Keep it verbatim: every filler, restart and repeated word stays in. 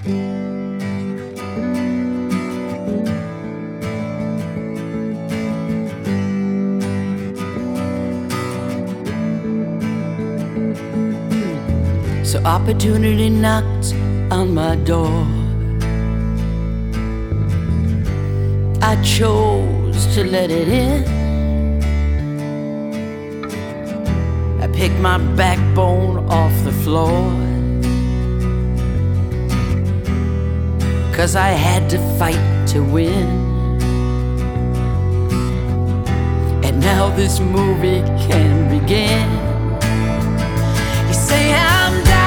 So opportunity knocked on my door. I chose to let it in. I picked my backbone off the floor, 'cause I had to fight to win. And now this movie can begin. You say I'm down,